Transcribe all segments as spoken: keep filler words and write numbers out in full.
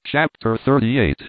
Chapter thirty-eight.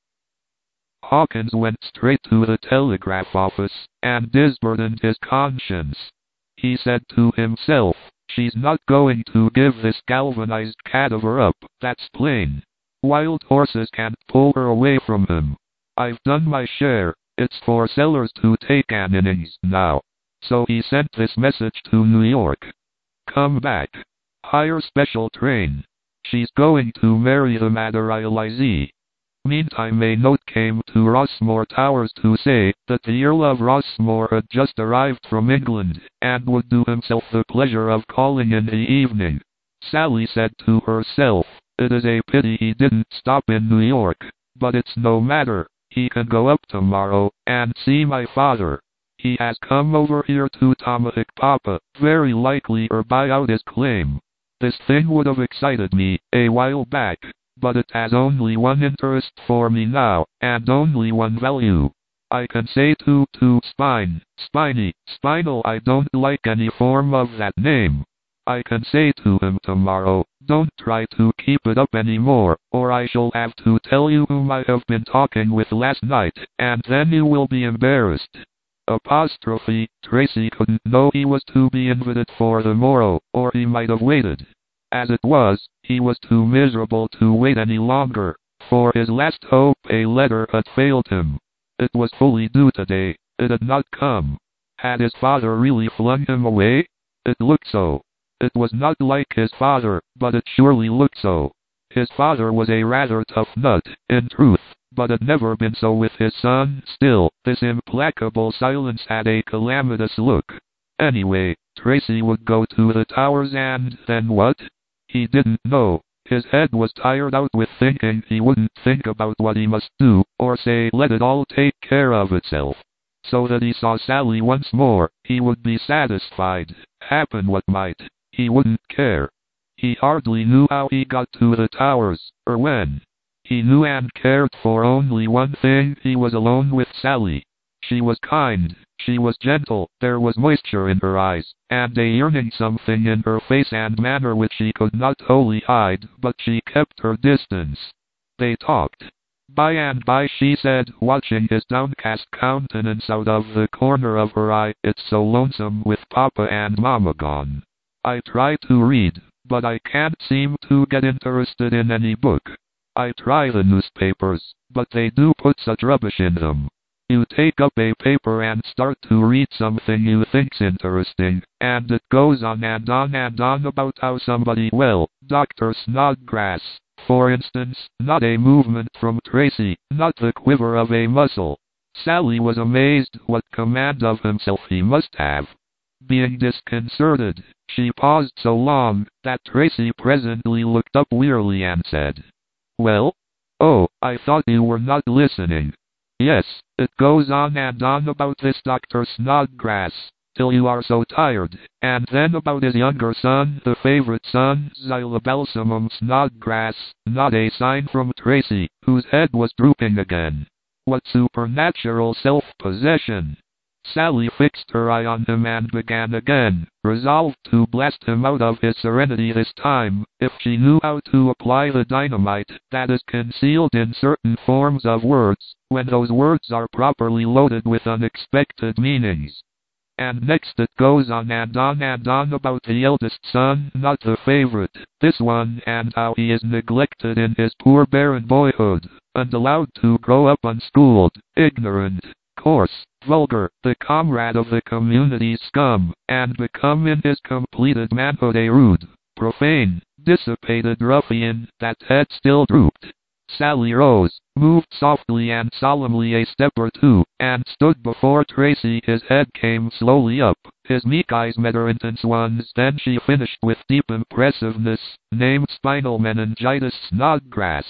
Hawkins went straight to the telegraph office, and disburdened his conscience. He said to himself, "She's not going to give this galvanized cadaver up, that's plain. Wild horses can't pull her away from him. I've done my share, it's for Sellers to take an innings now." So he sent this message to New York. "Come back. Hire special train. She's going to marry the Materialize." Meantime a note came to Rossmore Towers to say that the Earl of Rossmore had just arrived from England, and would do himself the pleasure of calling in the evening. Sally said to herself, "It is a pity he didn't stop in New York, but it's no matter, he can go up tomorrow, and see my father. He has come over here to Tomahawk Papa, very likely or buy out his claim. This thing would have excited me, a while back, but it has only one interest for me now, and only one value. I can say to, to Spine, Spiny, Spinal I don't like any form of that name. I can say to him tomorrow, don't try to keep it up anymore, or I shall have to tell you whom I have been talking with last night, and then you will be embarrassed." Apostrophe, Tracy couldn't know he was to be invited for the morrow, or he might have waited. As it was, he was too miserable to wait any longer. For his last hope, a letter had failed him. It was fully due today. It had not come. Had his father really flung him away? It looked so. It was not like his father, but it surely looked so. His father was a rather tough nut, in truth, but had never been so with his son. Still, this implacable silence had a calamitous look. Anyway, Tracy would go to the Towers, and then what? He didn't know. His head was tired out with thinking. He wouldn't think about what he must do, or say let it all take care of itself. So that he saw Sally once more, he would be satisfied. Happen what might, he wouldn't care. He hardly knew how he got to the Towers, or when. He knew and cared for only one thing: he was alone with Sally. She was kind, she was gentle, there was moisture in her eyes, and a yearning something in her face and manner which she could not wholly hide, but she kept her distance. They talked. By and by she said, watching his downcast countenance out of the corner of her eye, "It's so lonesome with Papa and Mama gone. I try to read, but I can't seem to get interested in any book. I try the newspapers, but they do put such rubbish in them. You take up a paper and start to read something you think's interesting, and it goes on and on and on about how somebody, well, Doctor Snodgrass, for instance, not a movement from Tracy, not the quiver of a muscle." Sally was amazed. What command of himself he must have. Being disconcerted, she paused so long, that Tracy presently looked up wearily and said, "Well? Oh, I thought you were not listening. Yes, it goes on and on about this Doctor Snodgrass, till you are so tired, and then about his younger son, the favorite son, Xylobalsamum Snodgrass." Not a sign from Tracy, whose head was drooping again. What supernatural self-possession! Sally fixed her eye on him and began again, resolved to blast him out of his serenity this time, if she knew how to apply the dynamite that is concealed in certain forms of words, when those words are properly loaded with unexpected meanings. And next it goes on and on and on about the eldest son, not the favorite, this one, and how he is neglected in his poor barren boyhood, and allowed to grow up unschooled, ignorant, coarse, vulgar, the comrade of the community's scum, and become in his completed manhood a rude, profane, dissipated ruffian. That head still drooped. Sally rose, moved softly and solemnly a step or two, and stood before Tracy. His head came slowly up, his meek eyes met her intense ones. Then she finished with deep impressiveness, "Named spinal meningitis Snodgrass."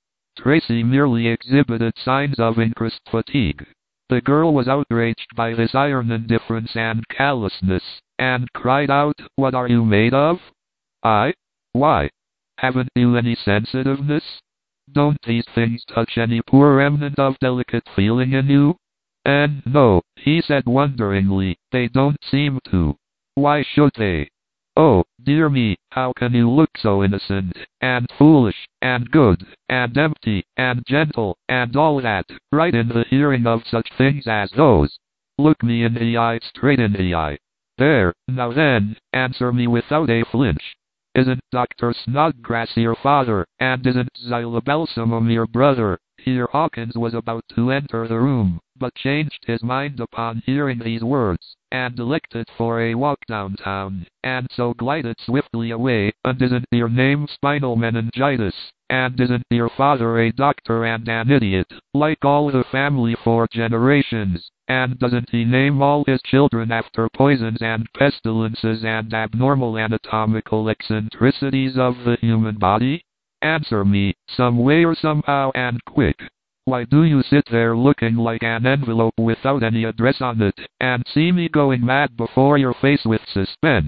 Tracy merely exhibited signs of increased fatigue. The girl was outraged by this iron indifference and callousness, and cried out, "What are you made of?" "I? Why? Haven't you any sensitiveness? Don't these things touch any poor remnant of delicate feeling in you?" "And no," he said wonderingly, "they don't seem to." "Why should they?" "Oh, Dear me, how can you look so innocent, and foolish, and good, and empty, and gentle, and all that, right in the hearing of such things as those? Look me in the eye, straight in the eye. There, now then, answer me without a flinch. Isn't Doctor Snodgrass your father, and isn't Zyla Balsamum your brother? Here Hawkins was about to enter the room, but changed his mind upon hearing these words, and elected for a walk downtown, and so glided swiftly away. And isn't your name spinal meningitis? And isn't your father a doctor and an idiot, like all the family for generations? And doesn't he name all his children after poisons and pestilences and abnormal anatomical eccentricities of the human body? Answer me, some way or somehow, and quick. Why do you sit there looking like an envelope without any address on it, and see me going mad before your face with suspense?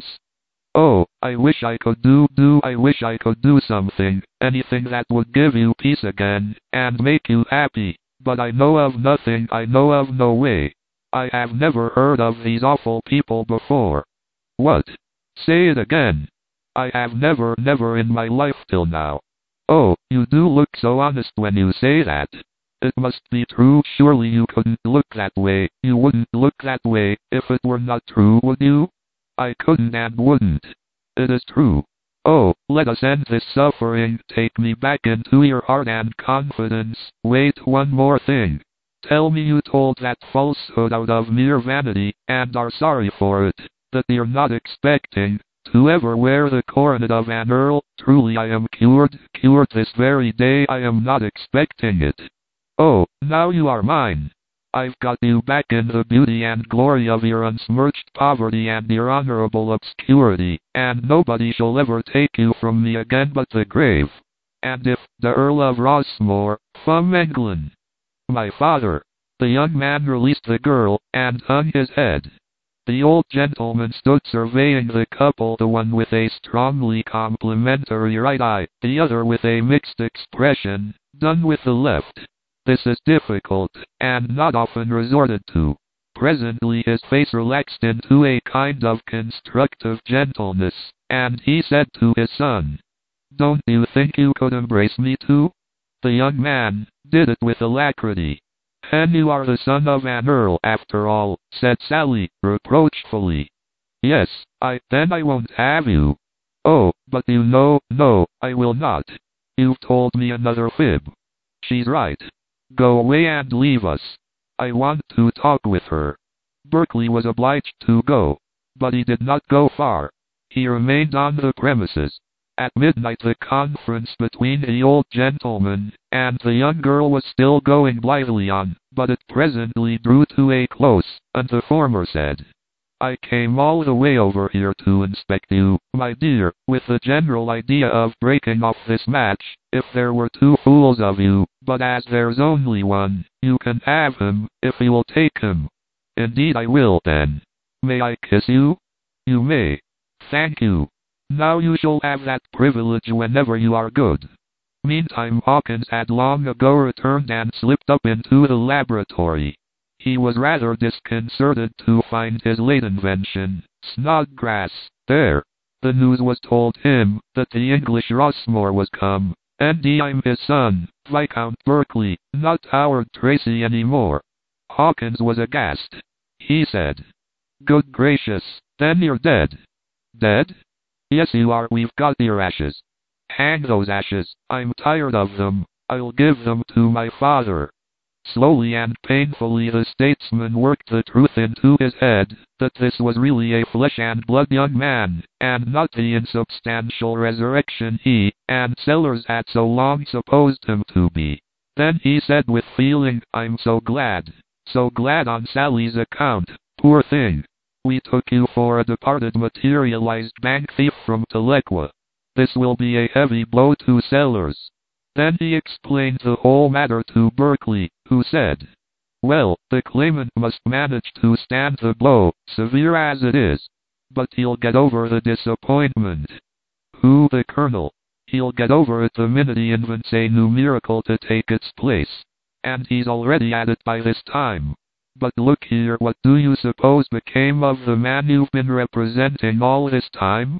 Oh, I wish I could do, do, I wish I could do something, anything that would give you peace again, and make you happy, but I know of nothing, I know of no way. I have never heard of these awful people before. What? Say it again. I have never, never in my life till now. Oh, you do look so honest when you say that. It must be true. Surely you couldn't look that way, you wouldn't look that way, if it were not true, would you? I couldn't and wouldn't. It is true. Oh, let us end this suffering. Take me back into your heart and confidence. Wait, one more thing. Tell me you told that falsehood out of mere vanity, and are sorry for it, that you're not expecting to ever wear the coronet of an earl. Truly I am cured, cured this very day. I am not expecting it. Oh, now you are mine. I've got you back in the beauty and glory of your unsmirched poverty and your honorable obscurity, and nobody shall ever take you from me again but the grave. And if the Earl of Rossmore, from England. My father. The young man released the girl, and hung his head. The old gentleman stood surveying the couple, the one with a strongly complimentary right eye, the other with a mixed expression, done with the left. This is difficult, and not often resorted to. Presently his face relaxed into a kind of constructive gentleness, and he said to his son, "Don't you think you could embrace me too?" The young man did it with alacrity. "And you are the son of an earl, after all," said Sally, reproachfully. "Yes, I, then I won't have you." "Oh, but you know, no, I will not. You've told me another fib." "She's right. Go away and leave us. I want to talk with her." Berkeley was obliged to go, but he did not go far. He remained on the premises. At midnight the conference between the old gentleman and the young girl was still going blithely on, but it presently drew to a close, and the former said, "I came all the way over here to inspect you, my dear, with the general idea of breaking off this match, if there were two fools of you, but as there's only one, you can have him, if you will take him." "Indeed I will, then. May I kiss you?" "You may." "Thank you. Now you shall have that privilege whenever you are good." Meantime Hawkins had long ago returned and slipped up into the laboratory. He was rather disconcerted to find his late invention, Snodgrass, there. The news was told him that the English Rossmore was come, and I'm his son, Viscount Berkeley, not Howard Tracy any more. Hawkins was aghast. He said, "Good gracious, then you're dead." "Dead?" "Yes you are. We've got your ashes." "Hang those ashes, I'm tired of them. I'll give them to my father." Slowly and painfully the statesman worked the truth into his head, that this was really a flesh and blood young man, and not the insubstantial resurrection he and Sellers had so long supposed him to be. Then he said with feeling, "I'm so glad, so glad on Sally's account, poor thing. We took you for a departed materialized bank thief from Tahlequah. This will be a heavy blow to Sellers." Then he explained the whole matter to Berkeley, who said, "Well, the claimant must manage to stand the blow, severe as it is. But he'll get over the disappointment." "Who, the Colonel?" "He'll get over it the minute he invents a new miracle to take its place. And he's already at it by this time. But look here, what do you suppose became of the man you've been representing all this time?"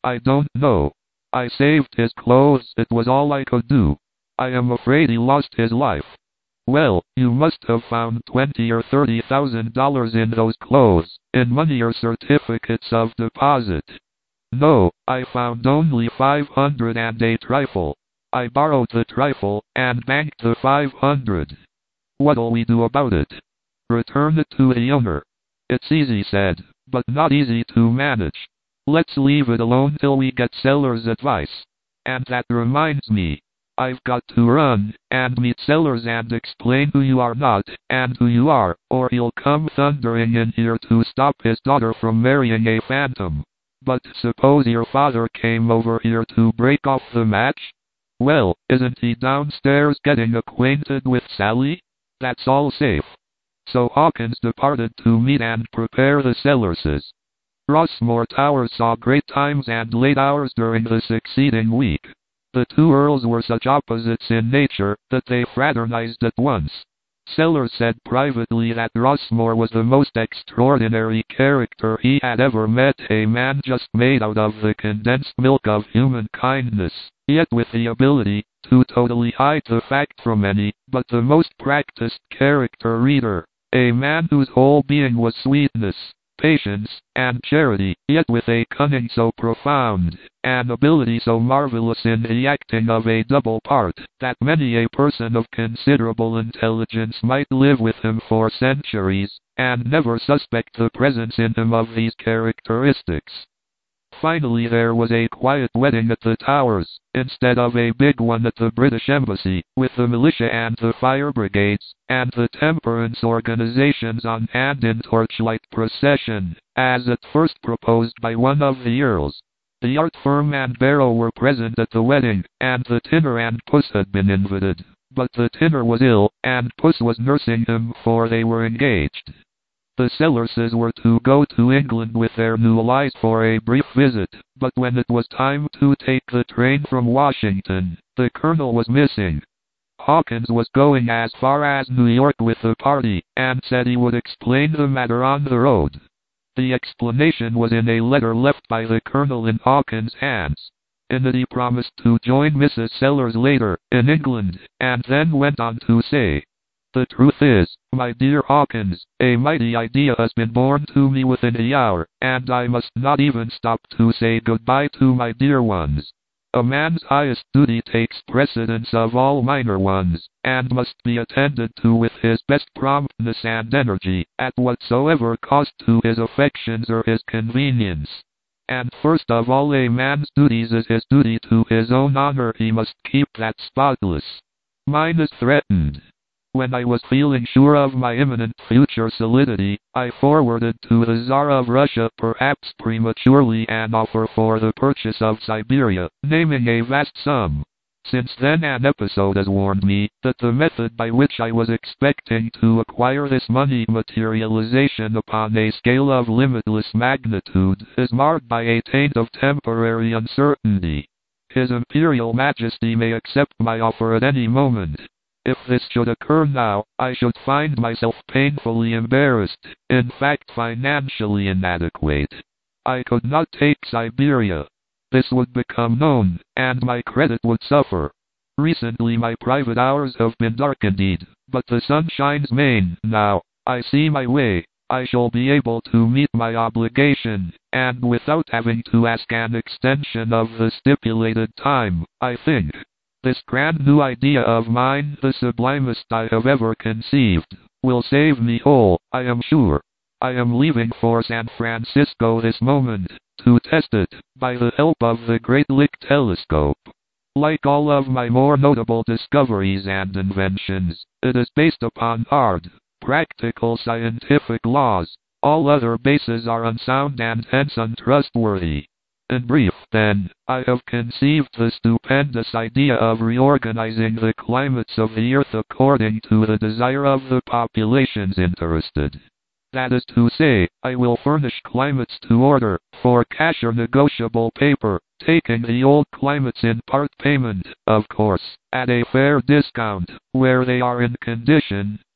I don't know. I saved his clothes, it was all I could do. I am afraid he lost his life. Well, you must have found twenty or thirty thousand dollars in those clothes, in money or certificates of deposit. No, I found only five hundred and a trifle. I borrowed the trifle, and banked the five hundred. What'll we do about it? Return it to the owner. It's easy said, but not easy to manage. Let's leave it alone till we get seller's advice. And that reminds me, I've got to run, and meet Sellers and explain who you are not, and who you are, or he'll come thundering in here to stop his daughter from marrying a phantom. But suppose your father came over here to break off the match? Well, isn't he downstairs getting acquainted with Sally? That's all safe. So Hawkins departed to meet and prepare the Sellerses. Rossmore Towers saw great times and late hours during the succeeding week. The two earls were such opposites in nature that they fraternized at once. Sellers said privately that Rossmore was the most extraordinary character he had ever met, a man just made out of the condensed milk of human kindness, yet with the ability to totally hide the fact from any but the most practiced character reader, a man whose whole being was sweetness, patience, and charity, yet with a cunning so profound, an ability so marvelous in the acting of a double part, that many a person of considerable intelligence might live with him for centuries, and never suspect the presence in him of these characteristics. Finally there was a quiet wedding at the Towers, instead of a big one at the British Embassy, with the militia and the fire brigades, and the temperance organizations on hand in torchlight procession, as at first proposed by one of the earls. The art firm and Barrow were present at the wedding, and the tinner and Puss had been invited, but the tinner was ill, and Puss was nursing him, for they were engaged. The Sellerses were to go to England with their new allies for a brief visit, but when it was time to take the train from Washington, the Colonel was missing. Hawkins was going as far as New York with the party, and said he would explain the matter on the road. The explanation was in a letter left by the Colonel in Hawkins' hands. In it he promised to join Missus Sellers later, in England, and then went on to say, "The truth is, my dear Hawkins, a mighty idea has been born to me within the hour, and I must not even stop to say goodbye to my dear ones. A man's highest duty takes precedence of all minor ones, and must be attended to with his best promptness and energy, at whatsoever cost to his affections or his convenience. And first of all a man's duties is his duty to his own honor. He must keep that spotless. Mine is threatened." When I was feeling sure of my imminent future solidity, I forwarded to the Tsar of Russia, perhaps prematurely, an offer for the purchase of Siberia, naming a vast sum. Since then an episode has warned me that the method by which I was expecting to acquire this money, materialization upon a scale of limitless magnitude, is marred by a taint of temporary uncertainty. His Imperial Majesty may accept my offer at any moment. If this should occur now, I should find myself painfully embarrassed, in fact financially inadequate. I could not take Siberia. This would become known, and my credit would suffer. Recently my private hours have been dark indeed, but the sun shines main now. I see my way. I shall be able to meet my obligation, and without having to ask an extension of the stipulated time, I think. This grand new idea of mine, the sublimest I have ever conceived, will save me whole, I am sure. I am leaving for San Francisco this moment, to test it, by the help of the Great Lick telescope. Like all of my more notable discoveries and inventions, it is based upon hard, practical scientific laws. All other bases are unsound and hence untrustworthy. In brief, then, I have conceived the stupendous idea of reorganizing the climates of the Earth according to the desire of the populations interested. That is to say, I will furnish climates to order, for cash or negotiable paper, taking the old climates in part payment, of course, at a fair discount, where they are in condition,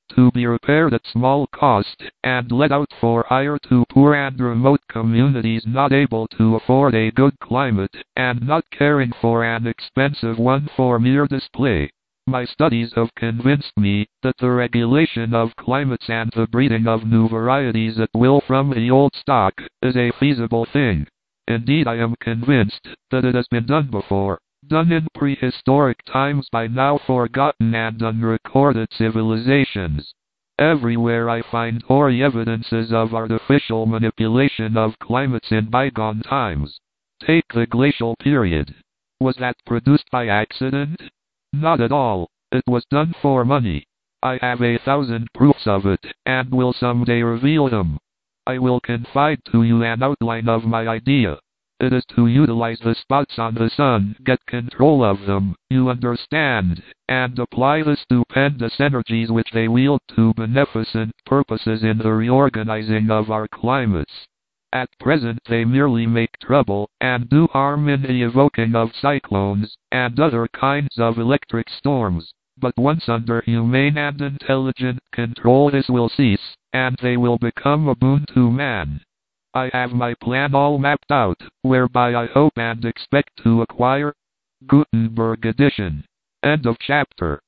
to be repaired at small cost, and let out for hire to poor and remote communities not able to afford a good climate, and not caring for an expensive one for mere display. My studies have convinced me that the regulation of climates and the breeding of new varieties at will from the old stock is a feasible thing. Indeed, I am convinced that it has been done before, done in prehistoric times by now forgotten and unrecorded civilizations. Everywhere I find hoary evidences of artificial manipulation of climates in bygone times. Take the glacial period. Was that produced by accident? Not at all. It was done for money. I have a thousand proofs of it, and will someday reveal them. I will confide to you an outline of my idea. It is to utilize the spots on the sun, get control of them, you understand, and apply the stupendous energies which they wield to beneficent purposes in the reorganizing of our climates. At present they merely make trouble, and do harm in the evoking of cyclones, and other kinds of electric storms. But once under humane and intelligent control this will cease, and they will become a boon to man. I have my plan all mapped out, whereby I hope and expect to acquire. Gutenberg edition. End of chapter.